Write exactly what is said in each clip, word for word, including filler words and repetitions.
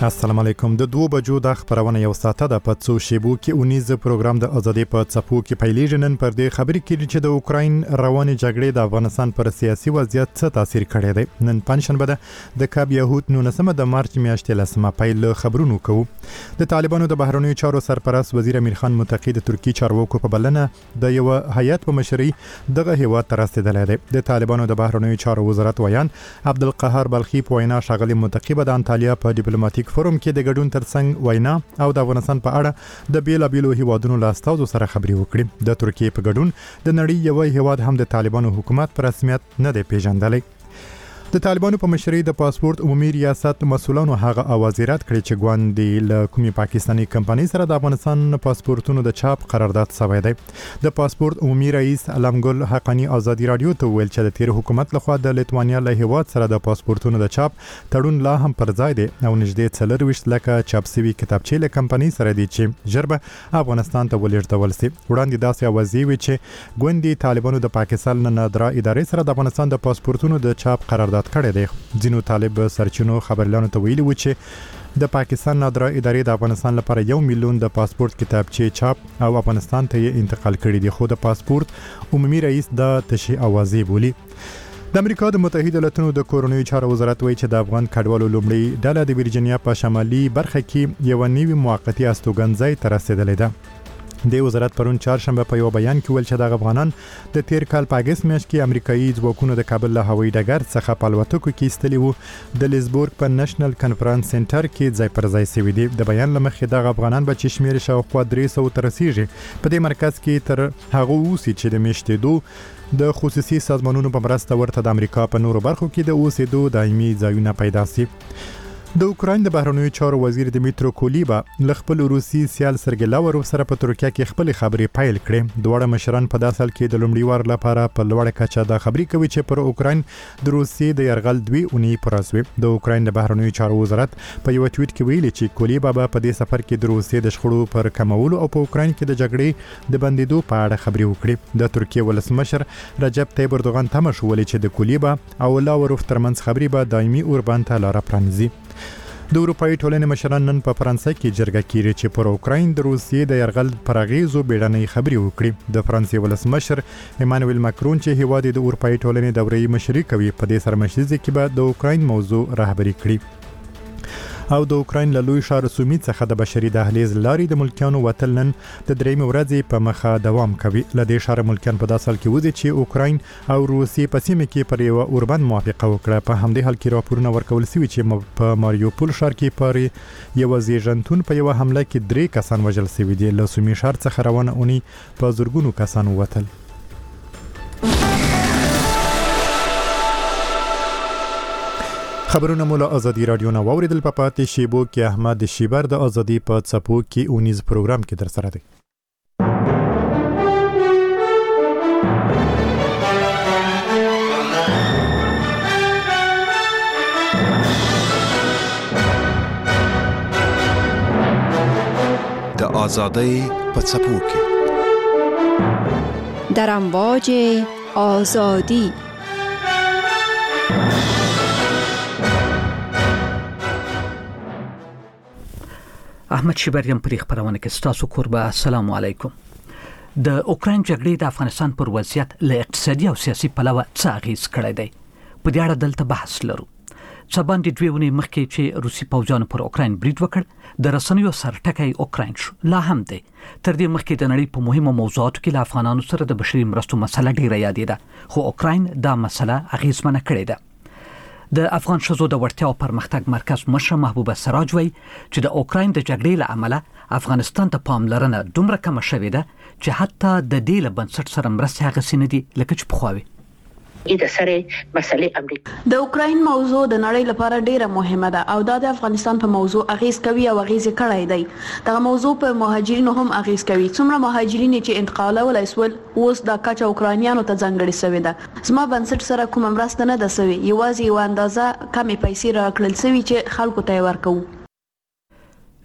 السلام علیکم. د دوه بجو د خبرونه یو ساعته د پڅو شیبو کې اونیز پروګرام د ازادي په چپو کې پیلېږي. نن پر دې خبرې کې چې د اوکراین رواني جګړې د افغانستان پر سیاسي وضعیت څه تاثیر کړی دی. نن پنځشنبه ده د کاب یهود نولسمه د مارچ میاشتې لسمه پیل خبرونو کوو. د طالبانو د بهرنیو چارو سرپرست وزیر امیر خان متقی د ترکی چارواکو په بلنه د یو هیئت په مشرۍ دغه هیواد ته رسیدلی دی. د طالبانو د بهرنیو چارو وزارت ویان عبدالقهار بلخی په وینا ښاغلي متقی به د انټالیا په ډیپلوماټیک فورم کې د ګډون ترڅنګ وینا او د افغانستان په اړه د بیلابیلو هیوادونو له استازو سره خبرې وکړي. د ترکیې په ګډون د نړۍ یو هیواد هم د طالبانو حکومت په رسمیت نه دی پیژندلی. د طالبانو په مشرۍ د پاسپورت عمومي ریاست مسؤلانو هغه اواز رد کړی چې ګوندې له کومې پاکستاني کمپنۍ سره د افغانستان پاسپورتونو د چاپ قرارداد شوی دی. د پاسپورت عمومي رئیس علمګل حقانی ازادي رادیو ته ویل چې د تیر حکومت لخوا د لیتوانیا له هیواد سره د پاسپورتونو د چاپ تړون لا هم پر ځای دی او نږدې څلور ویشت لکه چاپ شوي کتابچې له کمپنۍ سره دي چې ژر به افغانستان ته ولېږدول شي. وړاندې داسې اوازې وې چې ګوندې طالبانو د پاکستان نادره ادارې سره د افغانستان د پاسپورتونو د چاپ قرارداد کړی دی. ځینو طالب سرچینو خبرلانو ته ویلي و چې د پاکستان نادره ادارې د افغانستان لپاره یو میلیون د پاسپورت کتابچې چاپ او افغانستان ته یې انتقال کړي دي، خو د پاسپورت عمومي رئیس د تشي اوازې بولي. د امریکا د متحده ایالاتونو د کورنیو چارو وزارت وایي چې د افغان کډوالو لومړی ډله د ویرجینیا په شمالي برخه کې یو نوی موقتی استوګنځای ته رسیدلې ده. د وزارت پرون چهارشنبه په یو بیان کې ویل چې د افغانان د تیر کال په اگست میاشت کې امریکایي ځواکونو د کابل له هوایي ډګر څخه په الوتکو کې ایستلي وو. د لیزبورګ په نېشنل کنفرانس سنټر کې ځای پر ځای شوي دي. د بیان له مخې دغه افغانان به چې شمېر شاوخوا درې سوه ته رسیږي په دې مرکز کې تر هغه اوسي چې د میاشتېدو د خصوصي سازمانونو په مرسته ورته د امریکا په نورو برخو کې د اوسېدو دایمي ځایونه پیدا شي. د اوکراین د بهرنیو چارو وزیر دمیترو کولیبا له خپل روسي سیال سرګی لاوروف سره په ترکیه کې خپل خبرې پیل کړې. دواړه مشران په داسې حال کې د لومړي وار لپاره په لوړه کچه د خبرې کوي چې پر اوکراین د روسي د یرغل دوی اونۍ پر اسوي. د اوکراین د بهرنیو چارو وزارت په یو ټویټ کې ویلي چې کولیبا به په دې سفر کې د روسي د شخړو پر کمولو او په اوکراین کې د جګړې د بندیدو په اړه خبرې وکړي. د ترکیه ولسمشر رجب طیب اردوغان تمه شولې چې د کولیبا او لاوروف ترمنځ خبرې به دایمي اوربند ته لار پرانیزي. د اروپאי ټولنې مشران نن په فرانسه کې جرګه کیږي چې پر اوکراین د روسیې د یرغل پر اغیزو بیړنۍ خبرې وکړي. د فرانسې ولسمشر ایمانوئل ماکرون چې هیواد د اروپאי ټولنې دورې مشري کوي په دې سرمشریزه کې به د اوکراین موضوع رهبري کړي او د اوکراین له لوی ښار سومي څخه د بشري دهلیز لارې د ملکیانو وتل نن د درېیمې ورځې په مخه دوام کوي. له دې ښاره ملکیان په داسې حال کې وځي چې اوکراین او روسیې په سیمه کې پر یو اوربند موافقه وکړه. په همدې حال کې راپورونه ورکول شوي چې په ماریوپول ښار کې پر یو زیږنتون په یو حمله کې درې کسان وژل شوي دي. له سومي ښار څخه روانه اونۍ په زرګونو کسان ووتل. خبرونه مولا ازادي رادیو نه واوریدل. په پاتې شیبو کې احمد شیبر د ازادي په چپو کې اونیز پروګرام کې در سره دی. د ازادي په چپو کې در امواج آزادی. احمد شیبریم پر خبرونه کې ستاسو قربا. السلام علیکم. د اوکراین جګړې د افغانستان پر وضعیت له اقتصادي او سیاسي پلوه څه اغیز کړی دی؟ په دې اړه دلته بحث لرو. څه باندې دوی ونې مخکې چې روسي پوځیانو پر اوکراین برید وکړ د رسنیو سرټکی اوکراین شو لا هم دی. تر دې مخکې د نړۍ په مهمو موضوعاتو کې له افغانانو سره د بشري مرستو مسله ډیره یادېده، خو اوکراین دا مسله اغیزمنه کړې ده. د افغان شذو د وړتیا او پرمختګ مرکز مشر محبوبه سراج وایي چې د اوکراین د جګړې له امله افغانستان ته پاملرنه دومره کمه شوې ده چې حتی د دې له بنسټ سره مرستې هغسې نه دي لکه چې پخوا وي. د سره مسلې امریکا د اوکراین موضوع د نړۍ لپاره ډیره مهمه ده او دا د افغانستان په موضوع اغیز کوي او اغیز کړی دی. دا موضوع په مهاجرینو هم اغیز کوي. څومره مهاجرین چې انتقالول اسول اوس د کچا اوکرانیانو ته ځانګړي شوی ده. زما بنسټ سره کوم مرسته نه ده شوی، یوازې یو اندازه کمې پیسې راکړل شوی چې خلکو ته ورکوو.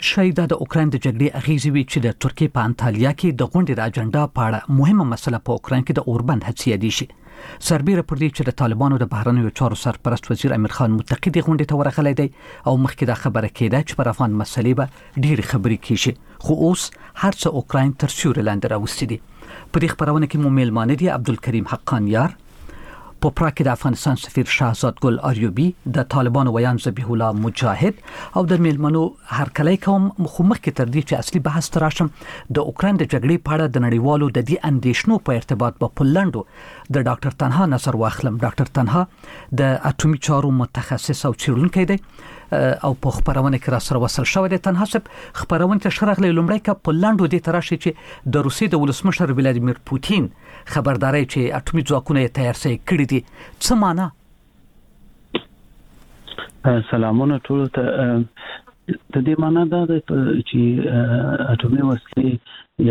شاید د اوکراین د جګړې اغیزې وی چې د ترکیه په انټالیا کې د غونډې د اجنډا په اړه مهمه مسله په اوکراین کې د اوربند هڅې دي شي سربېره پر دې چې د طالبانو د بهرنیو چارو سرپرست وزیر امیر خان متقی د غونډې ته ورغلی دی او مخکې دا خبره کېده چې پر افغان مسلې به ډېر خبرې کیږي خو اوس هر څه اوکراین تر سیوري لاندې راوستي دي په دې خبرونه کې مو میلمانه دي عبدالکریم حقانیار په پراکې د افغانستان سفیر شهزاد ګل آریوبی د طالبانو ویان ذبیح الله مجاهد او د میلمنو هرکلی کوم خو مخکې تر دې چې اصلي بحث ته راشم د اوکراین د جګړې په اړه د نړیوالو د دې اندېښنو په ارتباط به په لنډو د ډاکټر تنها نظر واخلم ډاکټر تنها د اټومي چارو متخصص او څېړونکی دی او په خبرونه کې را سره وصل شوی دی تنها صاحب خبرونه ته شرغلی لومړی که په لنډو دې ته راشي چې د روسیې د ولسمشر ولادیمیر پوتین خبرداري چې اټومي ځواکونه یې تیار سي کړی دي څه معنا سلامونه ټول ته د دې معنا دا ده چې اټومي وسلې